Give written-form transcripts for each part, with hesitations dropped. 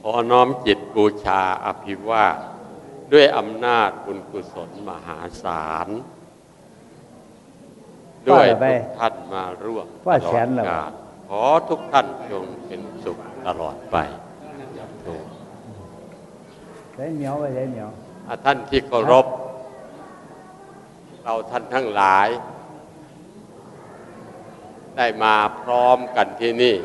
ขอน้อมจิตบูชาอภิวาทด้วยอำนาจบุญกุศลมหาศาลด้วยทุกท่านมาร่วมตลอดกาลขอทุกท่านจงเป็นสุขตลอดไปถูกท่านที่เคารพเราท่านทั้งหลายได้มาพร้อมกันที่นี่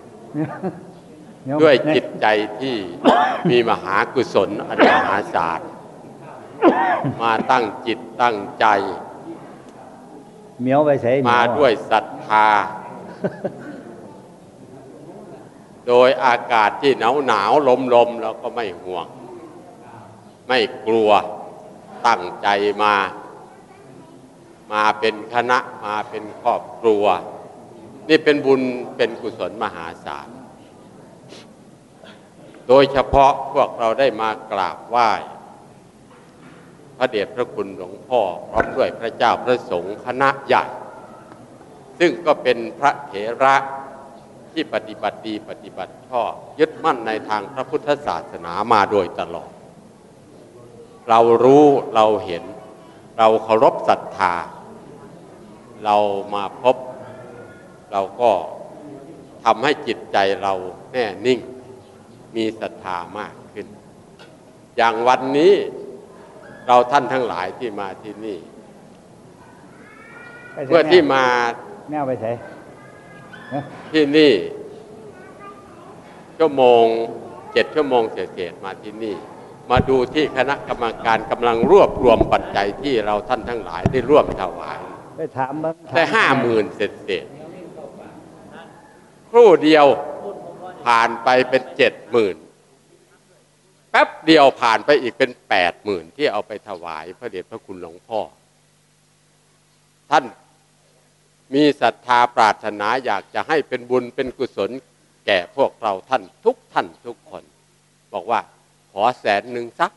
ด้วยจิตใจที่มีมหากุศลอันมหาศาลมาตั้งจิตตั้งใจมาด้วยศรัทธาโดยอากาศที่หนาวลมเราก็ไม่ห่วงไม่กลัวตั้งใจมาเป็นคณะมาเป็นครอบครัวนี่เป็นบุญเป็นกุศลมหาศาลโดยเฉพาะพวกเราได้มากราบไหว้พระเดชพระคุณหลวงพ่อพร้อมด้วยพระเจ้าพระสงฆ์คณะใหญ่ซึ่งก็เป็นพระเถระที่ปฏิบัติดีปฏิบัติชอบยึดมั่นในทางพระพุทธศาสนามาโดยตลอดเรารู้เราเห็นเราเคารพศรัทธาเรามาพบเราก็ทำให้จิตใจเราแน่นิ่งมีศรัทธามากขึ้นอย่างวันนี้เราท่านทั้งหลายที่มาที่นี่เพื่อที่มาที่นี่7 ชั่วโมงเศษมาที่นี่มาดูที่คณะกรรมการกำลังรวบรวมปัจจัยที่เราท่านทั้งหลายได้ร่วมถวายได้50,000 เศษครู่เดียวผ่านไปเป็น70,000แป๊บเดียวผ่านไปอีกเป็น80,000ที่เอาไปถวายพระเดชพระคุณหลวงพ่อท่านมีศรัทธาปรารถนาอยากจะให้เป็นบุญเป็นกุศลแก่พวกเราท่านทุกคนบอกว่าขอ100,000สัก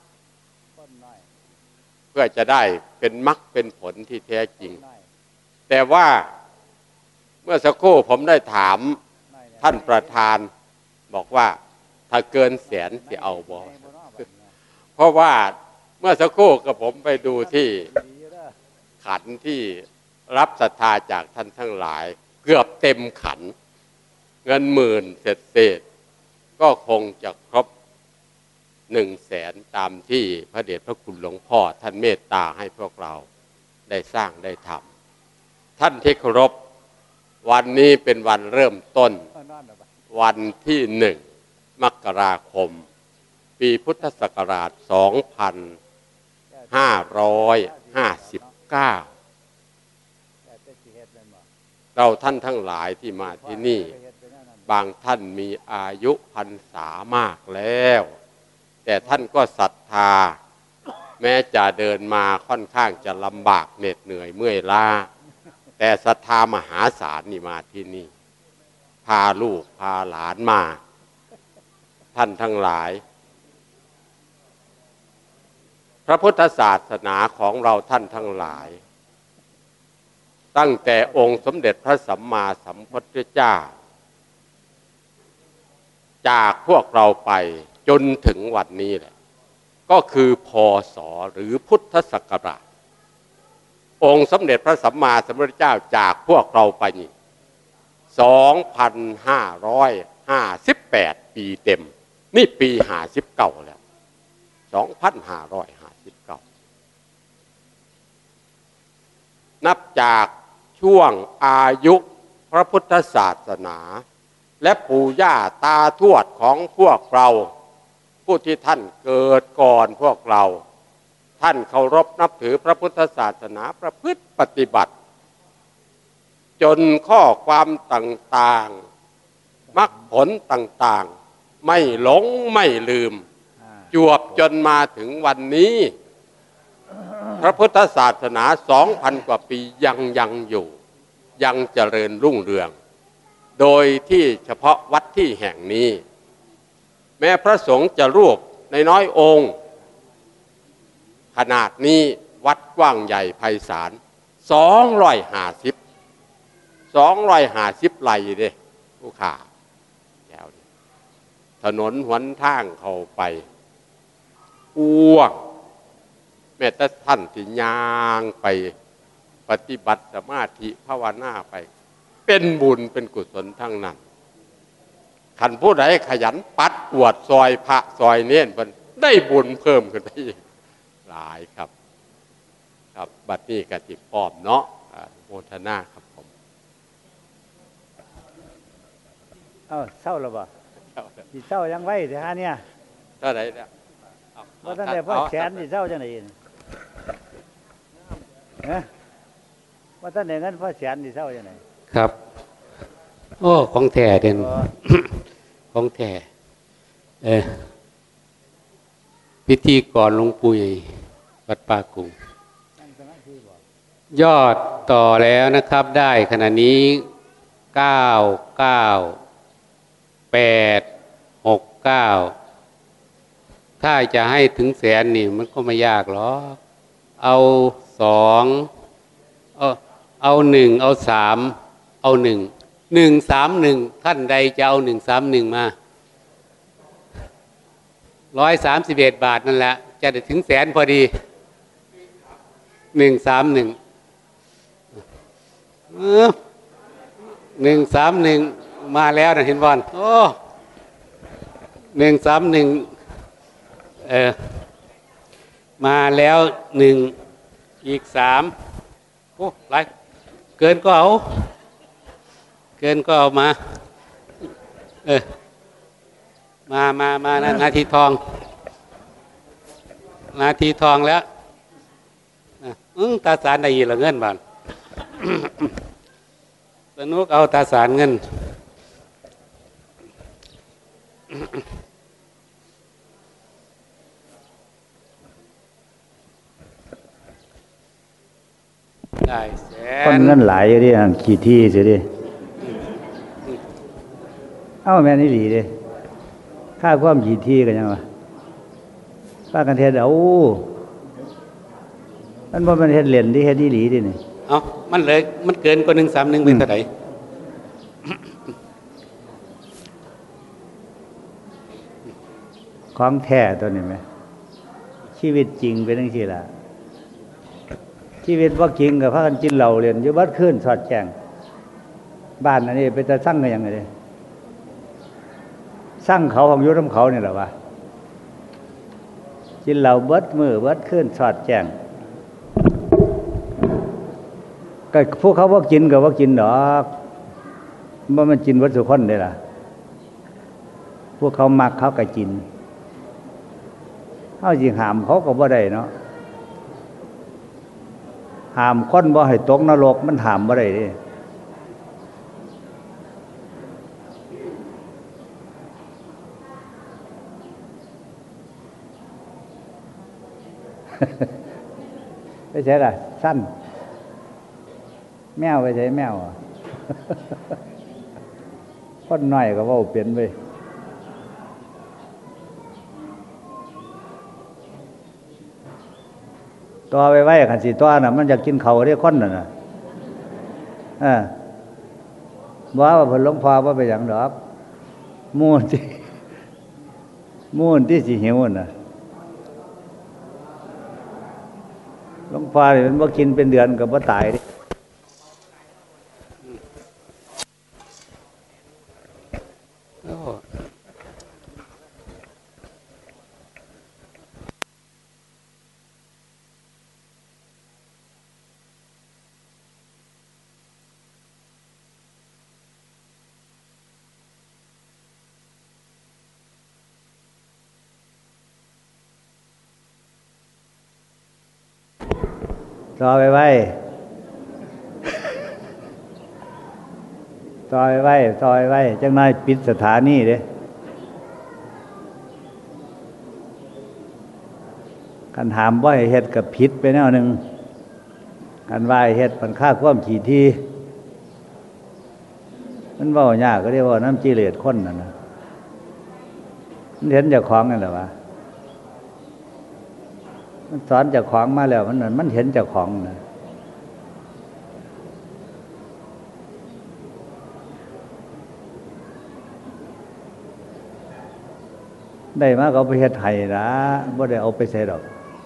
เพื่อจะได้เป็นมรรคเป็นผลที่แท้จริงแต่ว่าเมื่อสักครู่ผมได้ถามท่านประธานบอกว่าถ้าเกิน100,000จะเอาบ่เพราะว่าเมื่อสักครู่กับผมไปดูที่ขันที่รับศรัทธาจากท่านทั้งหลายเกือบเต็มขันเงิน10,000เศษก็คงจะครบ100,000ตามที่พระเดชพระคุณหลวงพ่อท่านเมตตาให้พวกเราได้สร้างได้ทำท่านที่เคารพวันนี้เป็นวันเริ่มต้นวันที่1 มกราคมปีพุทธศักราช2559เราท่านทั้งหลายที่มาที่นี่บางท่านมีอายุพรรษามากแล้วแต่ท่านก็ศรัทธาแม้จะเดินมาค่อนข้างจะลำบากเหน็ดเหนื่อยเมื่อยล้าแต่ศรัทธามหาศาลนี่มาที่นี่พาลูกพาหลานมาท่านทั้งหลายพระพุทธศาสนาของเราท่านทั้งหลายตั้งแต่องค์สมเด็จพระสัมมาสัมพุทธเจ้าจากพวกเราไปจนถึงวันนี้แหละก็คือพ.ศ.หรือพุทธศักราชองค์สมเด็จพระสัมมาสัมพุทธเจ้าจากพวกเราไปนี่2,558 ปีเต็มนี่ปี59แล้ว2,559นับจากช่วงอายุพระพุทธศาสนาและปู่ย่าตาทวดของพวกเราผู้ที่ท่านเกิดก่อนพวกเราท่านเคารพนับถือพระพุทธศาสนาประพฤติปฏิบัติจนข้อความต่างๆมรรคผลต่างๆไม่หลงไม่ลืมจวบจนมาถึงวันนี้พระพุทธศาสนา 2,000 กว่าปียังอยู่ยังเจริญรุ่งเรืองโดยที่เฉพาะวัดที่แห่งนี้แม้พระสงฆ์จะรวบในน้อยองค์ขนาดนี้วัดกว้างใหญ่ไพศาล250 ไร่เด้ผู้ข่าแล้วถนนหนทางเข้าไปอ้วกแม้แต่ท่านที่ย่างไปปฏิบัติสมาธิภาวนาไปเป็นบุญเป็นกุศลทั้งนั้นขันผู้ใดขยันปัดกวาดซอยพระซอยเน้นมันได้บุญเพิ่มขึ้นไปอีกหลายครับครับบัดนี้กติพร้อมเนาะโมทนาครับผมเศร้าแล้วบ่สิเศร้ายังไว้เดี๋ยวฮะเนี่ยเท่าไหร่เนี่ยว่าท่านได้พ่อแขนสิเศร้าจังไหนเนี่ยว่าท่านได้เงินพ่อแขนสิเศร้าจังไหนครับโอ้ของแท้เด่นของแท้พิธีก่อนหลวงปู่ใหญ่วัดป่ากุงยอดต่อแล้วนะครับได้ขณะนี้99869ถ้าจะให้ถึงแสนนี่มันก็ไม่ยากหรอกเอา2เอา1เอา3เอา131ท่านใดจะเอา131มา131 บาทนั่นแหละจะได้ถึงแสนพอดี131 131มาแล้วนะเห็นบอลโอ้131มาแล้ว1อีก3โอ้หลายเกินก็เอามามานาทีทองแล้วตาสารได้ยินละเงินบ้านสนุกเอาตาสารเงินได้แสนคนเงินหลายอยู่ดิขี่ที่เสียดิแม่นี่หลีดิค่าความขี่ที่กันยังวะป้ากันเทศมันบ่มันเฮ็ดเหรียญที่เฮ็ดอีหลีดินี่มันเกินกว่า131เป็นเท่าไหร่ของแท้ตัวนี้ไหมชีวิตจริงเป็นจังซี่ล่ะชีวิตว่าจริงกับพากันกินเหล้าเรียนอยู่บัดคืนสอดแจ้งบ้านอันนี้ไปแต่สั่งกันยังไงดิสั่งเขาของยุทธเขาเนี่ยหรอวะกินเหล้าเบิดมือเบิดคืนสอดแจ้งก็พวกเขาว่ากินกับว่ากินดอกมันกินวัตถุคนได้ล่ะพวกเขามักเขาก็กินเขาสิหามเขาก็บ่ได้เนาะหามคนบ่ให้ตกนรกมันหามบ่ได้ดิไม่ใช่ล่ะสั้นแมวไปใช้แมวคนน้อยก็ว่าเปลี่ยนไปตัวไปไว้ขันสีตัวน่ะมันอยากกินเขาเรียกคนน่ะว่าเพิ่นหลวงพ่อว่าไปอย่างดอกมูนที่สิหิวน่ะหลวงพ่อนี่มันบ่กินเป็นเดือนก็บ่ตายดิต่อไปไว้จังนายปิดสถานีเด้กันถามว่าเฮ็ดกับผิดไปแนวหนึ่งกันว่าเฮ็ดมันค่าความขี่ที่มันเว้ายากก็เรียกว่าน้ำจีเลดข้นน่ะนะมันเห็นจากของนั่นแหละวะมันสอนจากของมาแล้วมันเห็นจากของนะได้มาก็เอาไปเฮ็ดไห้ละบ่ได้เอาไปใส่ดอก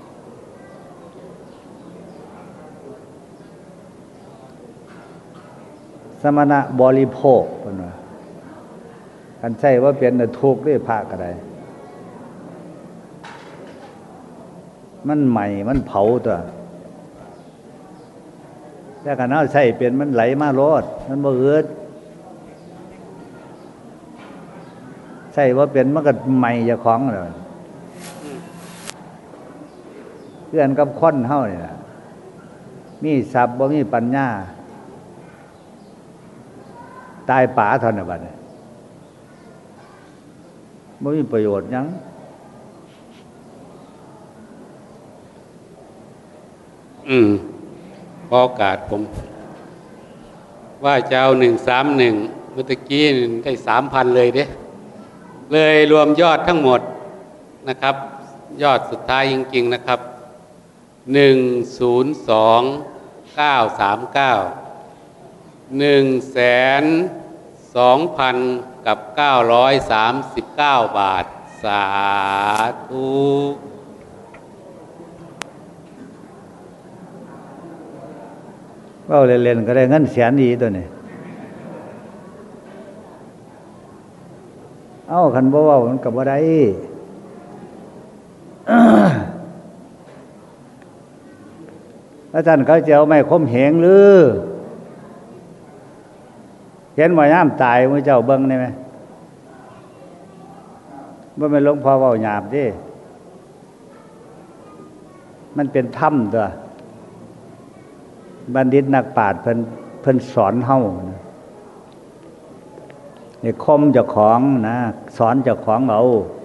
สมณะบริโภคเพิ่นว่าคันใช้ว่าเป็นทุกข์ด้วยพระก็ได้มันใหม่มันเผาตัวแต่คันเอาใช้เป็นมันไหลมาโลดมันบ่อืดใช่ว่าเป็นมันก็ใหม่เจ้าของเลยเพื่อนกับคนเฮานี่ล่ะมีทรัพย์บ่มีปัญญาตายป๋าเท่านั้นบัดนี้บ่มีประโยชน์หยังพอโอกาสผมว่าจะเอา131เมื่อกี้ได้3,000เลยเด้เลยรวมยอดทั้งหมดนะครับยอดสุดท้ายจริงๆนะครับ102,939 กับ939 บาทสาธุเว้าเล่นๆก็ได้เงินแสนดีตัวนี้เอ้าคันบ่เว้ามันก็บ่ได้อาจารย์เขาจะเอาไม้คมเหงหรือเห็นว่ายามตายมื้อเจ้าเบิ่งได้มั้ยบ่แม่นหลวงพ่อเว้าหยาบเด้มันเป็นธรรมตัวบัณฑิตนักปราชญ์เพิ่นสอนเฮานี่คมเจ้าของนะสอนเจ้าของเอา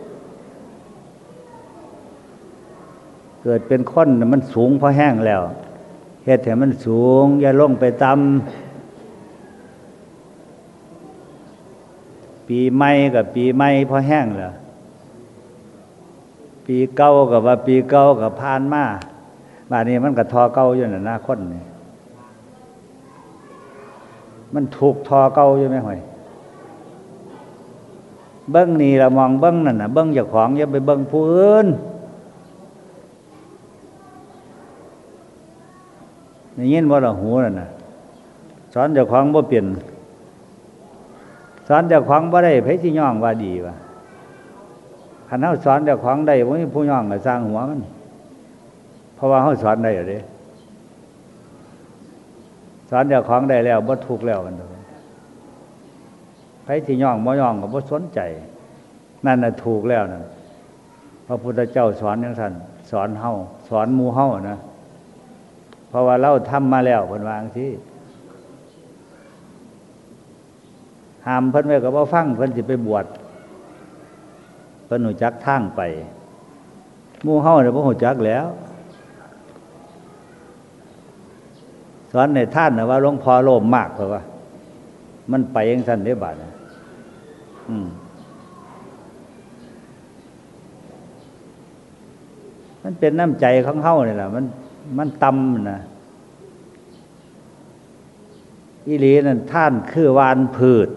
เกิดเป็นคนมันสูงพอแห้งแล้วเฮ็ดให้มันสูงอย่าลงไปต่ำปีใหม่กับปีใหม่พอแห้งแล้วปีเก่ากับว่าปีเก่ากับผ่านมาบัดนี้มันก็ทอเก่าอยู่นั่นนะคนนี่มันถูกทอเก่าอยู่มั้ยห่วยเบิ่งนี่ละมองเบิ่งนั่นน่ะเบิ่งเจ้าของอย่าไปเบิ่งผู้อื่นได้ยินบ่ล่ะหูนั่นน่ะสอนเจ้าของบ่เป็นสอนเจ้าของบ่ได้ไผสิย่องว่าดีวะคันเฮาสอนเจ้าของได้บ่มีผู้ย่องก็สร้างหัวมันเพราะว่าเฮาสอนได้เด้สอนเจ้าของได้แล้วบ่ทุกข์แล้วมันไผสิย่องบ่ย่องก็บ่สนใจนั่นน่ะถูกแล้วนั่นพระพุทธเจ้าสอนจังซั่นสอนเฮาสอนหมู่เฮานะเพราะว่าเราทำมาแล้วเพิ่นว่าจังซี่ห้ามเพิ่นไว้ก็บ่ฟังเพิ่นสิไปบวชเพิ่นรู้จักทางไปหมู่เฮาน่ะบ่รู้จักแล้วสอนในท่านน่ะว่าหลวงพ่อโลภมากเพราะว่ามันไปจังซั่นเด้บาดน่ะมันเป็นน้ำใจของเฮานี่ล่ะมันต่ำนะอีหลีนั่นท่านคือวานพืช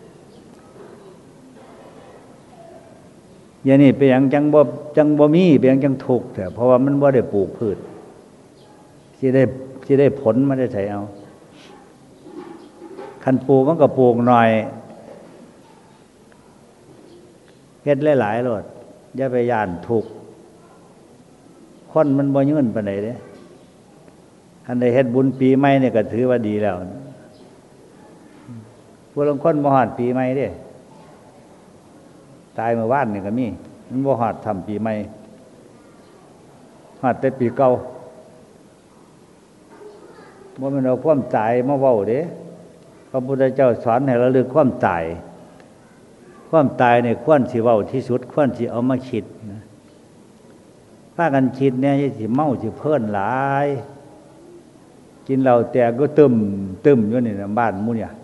อย่างนี้เป็นหยังจังบ่มีเป็นหยังจังทุกข์แต่เพราะว่ามันบ่ได้ปลูกพืชสิได้ผลมันได้ใส่เอาคันปลูกมันก็ปลูกหน่อยเฮ็ดหลายๆโลดอย่าไปย่านทุกข์คนมันบ่ยืนปานใดเด้อันใดเฮ็ดบุญปีใหม่นี่ก็ถือว่าดีแล้วผู้ลางคนบ่ฮอดปีใหม่เด้ตายเมื่อวานนี่ก็มีมันบ่ฮอดทำปีใหม่ฮอดแต่ปีเก่าบ่แม่นเอาความตายมาเว้าเด้พระพุทธเจ้าสอนให้ระลึกความตายความตายนี่ควรสิเว้าที่สุดควรสิเอามาคิดนะพากันคิดเนี่ยสิเมาสิเพิ่นหลายกินเหล้าแต่ก็ตึมอยู่นี่นะบ้านหมู่เนี่ย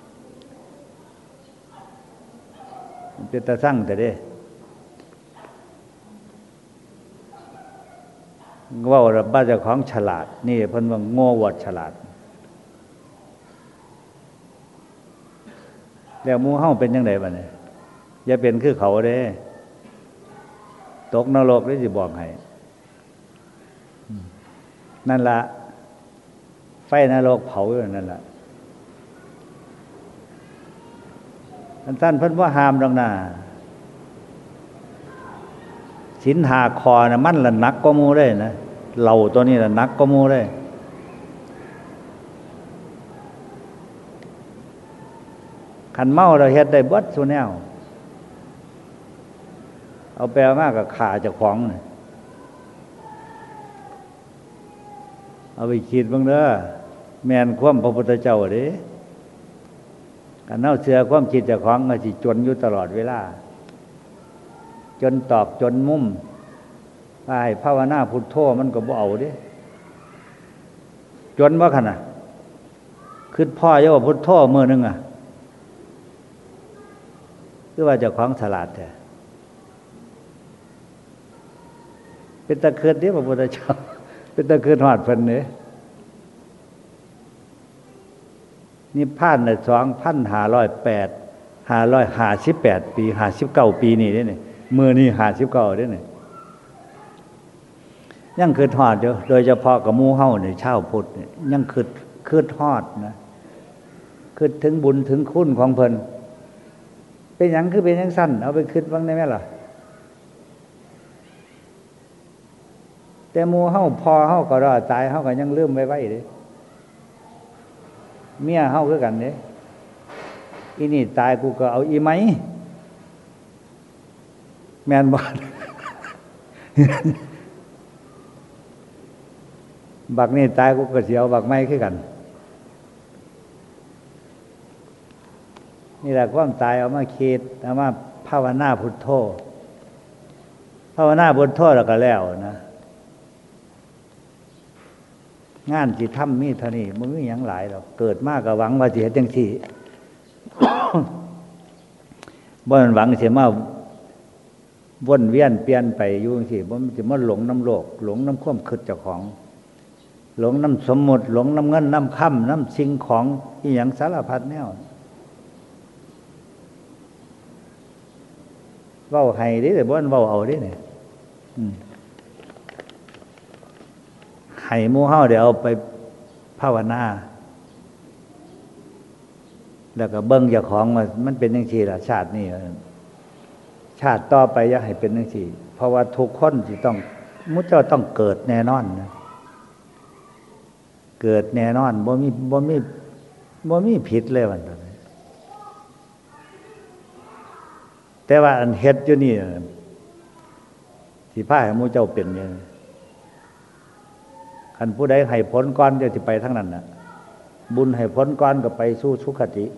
มันเป็นตาสั่งแต่เด้เว้าว่าบ้านเจ้าของฉลาดนี่เพิ่นว่าโง่อวดฉลาดแล้วหมู่เฮาเป็นจังไดบัดนี้อย่าเป็นคือเขาเด้ตกนรกได้สิบอกให้นั่นละไฟนรกเผาอยู่นั่นละท่านเพิ่นว่าห้ามดอกหน้าศีลหาคอนะมันละหนักก็มูได้นะเหล่าตัวนี้ละหนักก็มูได้ขันเมาเราเฮ็ดได้เบิดซุแนวเอาแปลมากกับขาเจ้าของเนี่ยเอาไปคิดบ้างเด้อแม่นความพระพุทธเจ้าเด้กันเน่าเสือความคิดเจ้าของก็สิจนอยู่ตลอดเวลาจนตอกจนมุมว่าให้ภาวนาพุทโธมันก็บ่เอาเด้จนว่าขนาดคิดพ่อเยาว่าพุทโธมื้อนึงอ่ะคือว่าเจ้าของฉลาดแท้เป็นตะเคิดเด้พระพุทธเจ้าเป็นตะเคิดฮอดเพิ่นเด้นิพพานน่ะ2,558ปี59ปีนี่เด้นี่มื้อนี้59เด้นี่ยังคิดฮอดอยู่โดยเฉพาะกับหมู่เฮานี่ชาวพุทธนี่ยังคิดฮอดนะคิดถึงบุญถึงคุณของเพิ่นเป็นหยังคือเป็นจังซั่นเอาไปคิดบ้างได้มั้ยล่ะแต่หมู่เฮาพอเฮาก็รอตายเฮาก็ยังลืมไว้เด้เมียเฮาคือกันเด้อีนี่ตายกูก็เอาอีไหมแม่นบ่บักนี่ตายกูก็สิเอาบักไม้คือกันนี่แหละความตายเอามาคิดเอามาภาวนาพุทโธภาวนาพุทโธแล้วก็แล้วนะงานสิทำมีเท่านี้มันมีหยังหลายหรอกเกิดมาก็หวังว่าสิเฮ็ดจังซี่ บ่มันหวังสิมาวนเวียนเปลี่ยนไปอยู่จังซี่บ่มันสิมาหลงน้ำโลกหลงน้ำความคิดเจ้าของหลงน้ำสมมุติหลงน้ำเงินน้ำค่ำน้ำสิ่งของอีหยังสารพัดแนวเว้าให้เด้แต่บ่มันเว้าเอาเด้เนี่ยให้หมู่เฮาได้เอาไปภาวนาแล้วก็เบิ่งเจ้าของว่ามันเป็นจังซี่ล่ะชาตินี้ชาติต่อไปอย่าให้เป็นจังซี่เพราะว่าทุกคนสิต้องมุเจ้าต้องเกิดแน่นอนนะเกิดแน่นอนบ่มีผิดเลยวันนั้นแต่ว่าอันเฮ็ดอยู่นี่สิพาให้หมู่เจ้าเป็นอย่างคันผู้ใดให้ผลก่อนจะสิไปทั้งนั้นน่ะบุญให้ผลก่อนก็ไปสู่สุคติ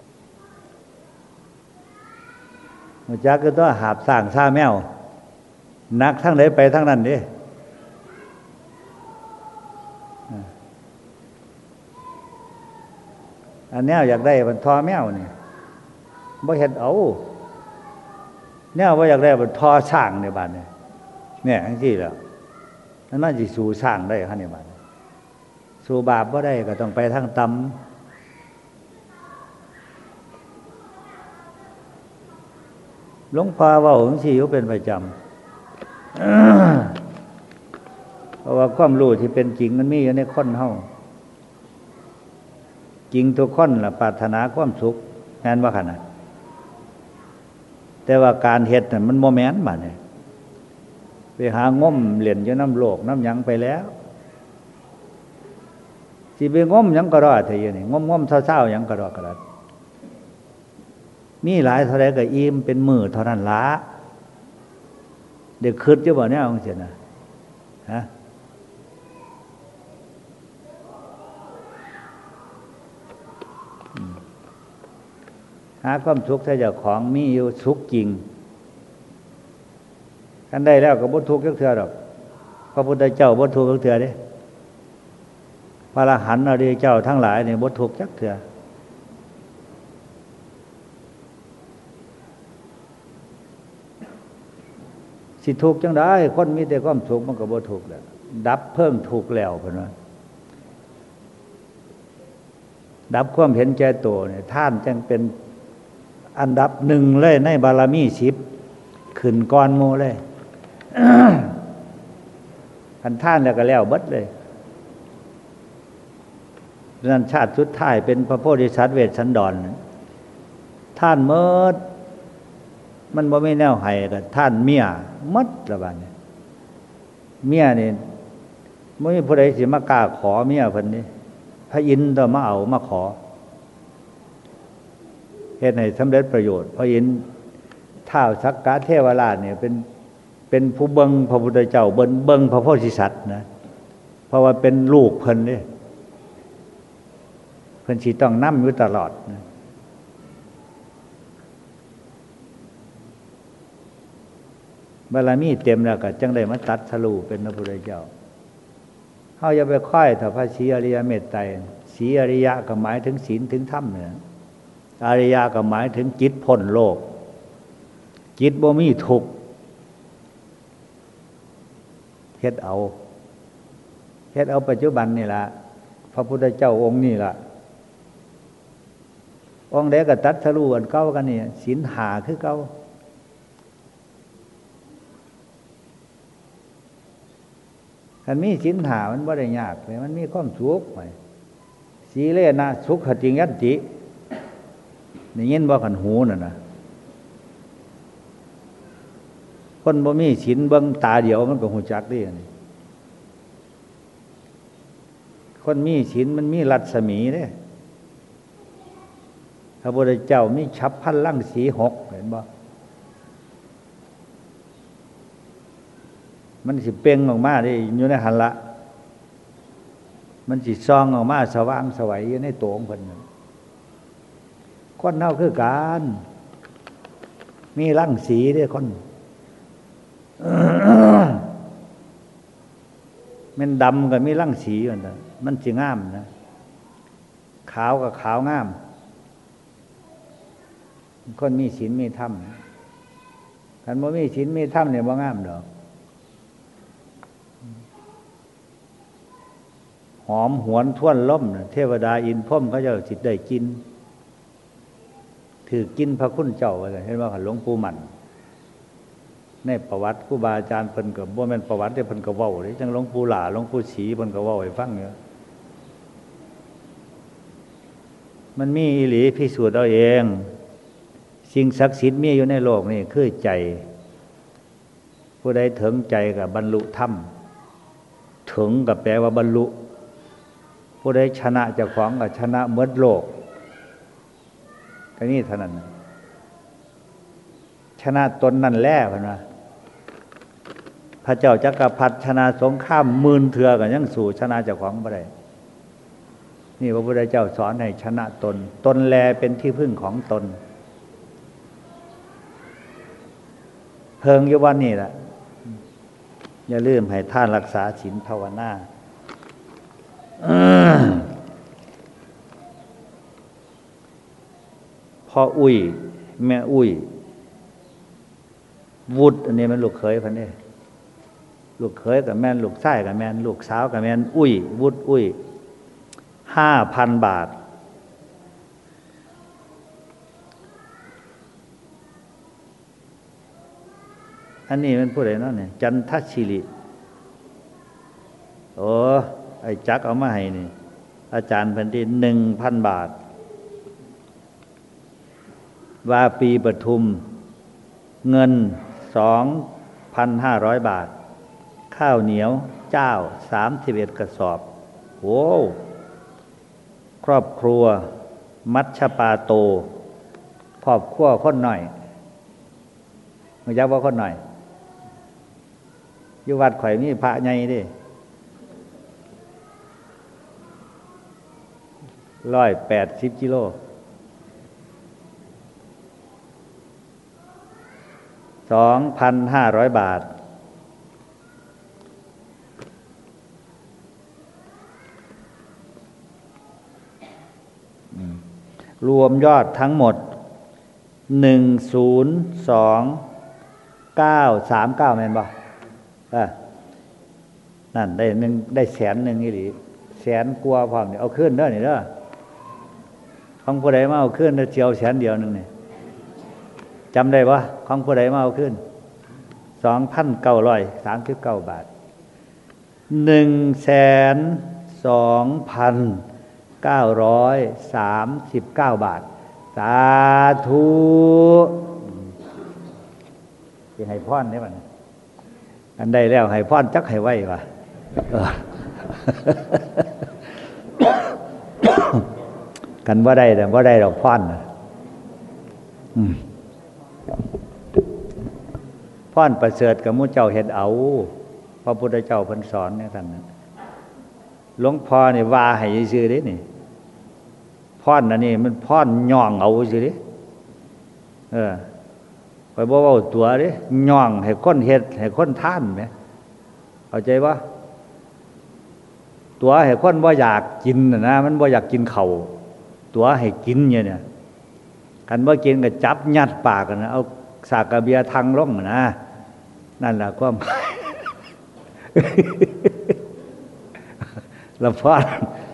มื้อจักก็ต้องหาบสร้างซ่าแมวนักทั้งใดไปทั้งนั้นเด้อันแนวอยากได้มันทอแมวนี่บ่เฮ็ดเอาแนวบ่อยากได้มันทอช้างในบ้านนี่เนี่ยจังซี่แหละนั่นมันสิสู่ช้างได้คั่นนี่บัดสู่บาปบ่ได้ก็ต้องไปทางต่ำหลวงพ่อเว้าจังซี่อยู่เป็นประจำเพราะว่าความรู้ที่เป็นจริงมันมีอยู่ในคนเฮาจริงทุกคนล่ะปรารถนาความสุขแม่นบ่คั่นน่ะแต่ว่าการเฮ็ดน่ะมันบ่แม่นบัดนี้ไปหางมเล่นอยู่น้ำโลกน้ำหยังไปแล้วสิไปงมหยังก็รอดเท่าอยู่นี่งมเศร้าๆหยังก็รอดก็ได้มีหลายเท่าใดก็อิ่มเป็นมื้อเท่านั้นละเด็กคิดอยู่บ่แนวจังซี่น่ะฮะหาความสุขให้เจ้าของมีอยู่สุขจริงคันได้แล้วก็บ่ทุกข์จักเทื่อดอกพระพุทธเจ้าบ่ทุกข์จักเทื่อเด้พระอรหันต์อริยเจ้าทั้งหลายนี่บ่ทุกข์จักเทื่อสิทุกข์จังได๋คนมีแต่ความสุขมันก็บ่ทุกข์แล้วดับเพิ่งทุกข์แล้วเพิ่นว่าดับความเห็นแก่ตัวเนี่ยท่านจังเป็นอันดับ1เลยในบารมี10ขึ้นก่อนหมู่เลยคันท่านแล้วก็แล้วเบิดเลยนั่นชาติสุดท้ายเป็นพระโพธิสัตว์เวสสันดรท่านเมิดมันบ่ไม่แนวให้กันท่านเมียมัดละบาดนี้เมียนี่บ่มีผู้ใดสิมากล้าขอเมียเพิ่นนี่พระอินทร์ต้องมาเอามาขอเฮ็ดให้สำเร็จประโยชน์พระอินทร์ท้าวสักกะเทวราชเนี่ยเป็นผู้เบิ่งพระพุทธเจ้าเบิ่งพระโพธิสัตว์นะเพราะว่าเป็นลูกเพิ่นนี่เพิ่นสิต้องนำอยู่ตลอดนะบารมีเต็มแล้วก็จังได้มาตัดสรู้เป็นพระพุทธเจ้าเฮาอย่าไปค่อยถ้าพระศรีอริยเมตไตรศรีอริยะก็หมายถึงศีลถึงธรรมเนี่ยอริยะก็หมายถึงจิตพ้นโลกจิตบ่มีทุกข์เฮ็ดเอาปัจจุบันนี่ล่ะพระพุทธเจ้าองค์นี่ล่ะองค์ใดก็ตัดสรู้อันเก่ากันนี่ศีลห้าคือเก่าคันมีศีลห้ามันบ่ได้ยากเลยมันมีความสุขไปสีเลนะสุขติยัตติได้ยินบ่คันหูนั่นน่ะคนบ่มีศีลเบิ่งตาเดียวมันก็ฮู้จักเด้นี่คนมีศีลมันมีรัศมีเด้พระพุทธเจ้ามีฉัพพลังสี6เห็นบ่มันสิเป่งออกมาได้อยู่ในหันละมันสิซองออกมาสว่างสวัยอยู่ในตัวของเพิ่นคนเฮาคือกันมีรังสีเด้คนมันดำก็มีรังสีอยู่นั่นมันสิงามนะขาวก็ขาวงามคนมีศีลมีธรรมคันบ่มีศีลมีธรรมเนี่ยบ่งามดอกหอมหวนท่วนล้มเทวดาอินพรหมเขาเจ้าสิได้กินถือกินพระคุณเจ้าว่าเห็นว่าหลวงปู่มั่นในประวัติครูบาอาจารย์เพิ่นก็บ่แม่นประวัติแต่เพิ่นก็เว้าเด้จังหลวงปู่หล่าหลวงปู่ศรีเพิ่นก็เว้าให้ฟังอยู่มันมีอีหลีพิสูจน์เอาเองสิ่งศักดิ์สิทธิ์มีอยู่ในโลกนี่คือใจผู้ใดถึงใจก็บรรลุธรรมถึงก็แปลว่าบรรลุผู้ใดชนะเจ้าของก็ชนะหมดโลกแค่นี้เท่านั้นชนะตนนั่นแหละเพิ่นว่าพระเจ้าจักรพรรดิชนะสงคราม10,000 เทื่อก็ยังสู้ชนะเจ้าของบ่ได้นี่พระพุทธเจ้าสอนให้ชนะตนแลเป็นที่พึ่งของตนเพิงอยู่วันนี้ล่ะอย่าลืมให้ท่านรักษาศีลภาวนาพ่ออุ้ยแม่อุ้ยวุฒิอันนี้มันลูกเขยเพิ่นเด้ลูกเขยกับแม่นลูกชายกับแม่นลูกสาวกับแม่นอุ้ยวุฒิอุ้ย 5,000 บาทอันนี้มันผู้ใดเนาะเนี่ยจันทศิริโอ้ไอ้จักเอามาให้นี่อาจารย์เพิ่นที่ 1,000 บาทวาปีปทุมเงิน 2,500 บาทข้าวเหนียวเจ้า31กระสอบโอ้ครอบครัวมัชฌปาโตครอบครัวคนหน่อยรู้จักว่าคนหน่อยอยู่วัดข่อยมีพระใหญ่เด้180 กิโล2,500 บาทรวมยอดทั้งหมด102,939แม่นบ่นั่นได้100,000อีหลี100,000 กว่าพร้อมนี่เอาคืนเด้อนี่เด้อของผู้ใดมาเอาคืนเด้อเจียว100,000 เดียวนึงนี่จำได้บ่ของผู้ใดมาเอาคืน 2,939 บาท1,02,939 บาทสาธุสิให้พรได้บ่อันใดแล้วให้พรจักให้ไว้ว่ะกันบ่ได้แต่บ่ได้ดอกพรพรประเสริฐกับหมู่เจ้าเฮ็ดเอาพระพุทธเจ้าเพิ่นสอนเนี่ยท่านน่ะหลวงพ่อนี่ว่าให้ซื่อเด้นี่พรอันนี้มันพรย่องเอาซื่อเด้ไปบ่เว้าตัวเด้ย่องให้คนเฮ็ดให้คนทานแหมเข้าใจบ่ตัวให้คนบ่อยากกินน่ะนะมันบ่อยากกินข้าวตัวให้กินเนี่ยคันบ่กินก็จับยัดปากกันนะเอาสากกระเบียทังลงนะนั่นล่ะความละพร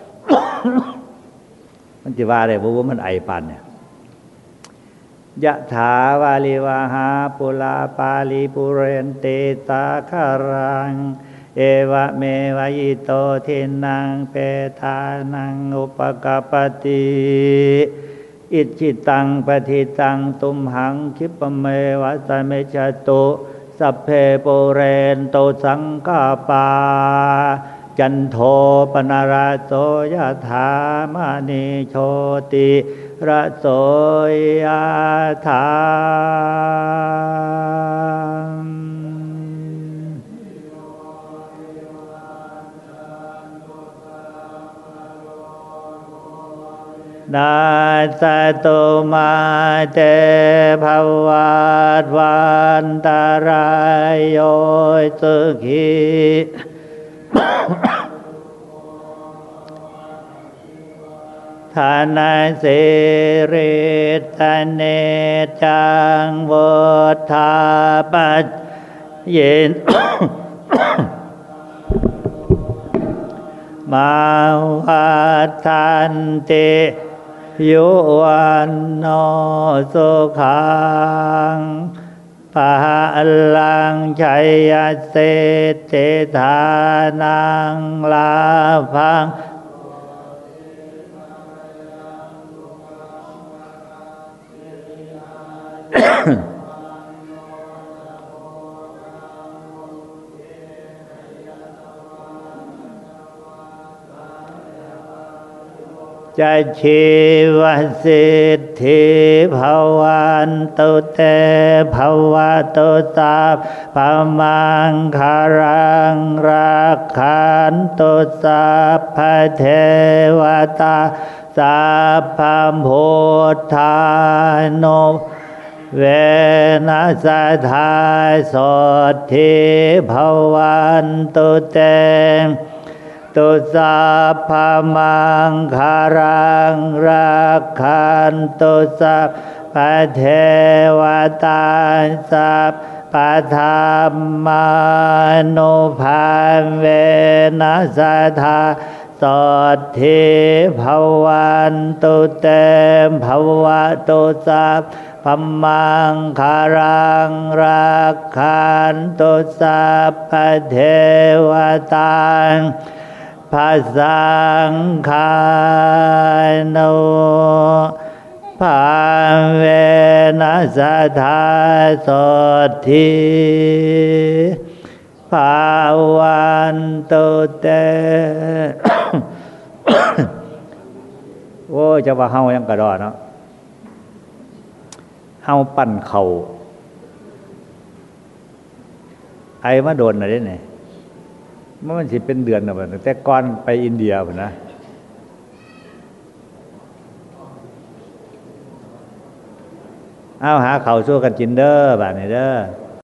มันสิว่าได้บ่ว่ามันไอปานเนี่ยยะถาวาลิวาหาปุราปาลิปุเรนเตตาคารังเอวะเมวะยิโตทินังเปทานังอุปกปปติอิจิตังปฏิตังตุมหังคิปเมวะสเมจตุสัพเพปุเรนโตสังกปาจันโทปนาราโสยถามณีโชติระโสยถานาสตุมาเตภวัตวันตรายโยสุขีทานาเสริตเนจังวุฒาปัจเยน มาวัฏันติยุวันโนสุขังภาลังชัยเสติธานังลาภังจะชีวสิทธิภวันตุเตภวตุตาภมังคารังรักขันตุสัพพเทวตาสัพพพุทธานุเวนัสทาโสทิภวันตุเตตุสัพพมังคารังรักขันตุสัพพเทวตาสัพพธรรมานุภาเวนัสทาโสทิภวันตุเตภวตุสัพพมังคารังรักขันตุสัพพเทวตาภาสังฆานุภาเวนัสทาโสทิภาวันตุเต โอ้จะว่าเฮายังกระดอเนาะเฮาปั่นเข่าไอ้มาโดนอะไรเนี่ยมันสิเป็นเดือนนะบ่แต่ก่อนไปอินเดียพุ่นนะเอาหาข้าวสู้กันกินเด้อบัดนี้เด้อ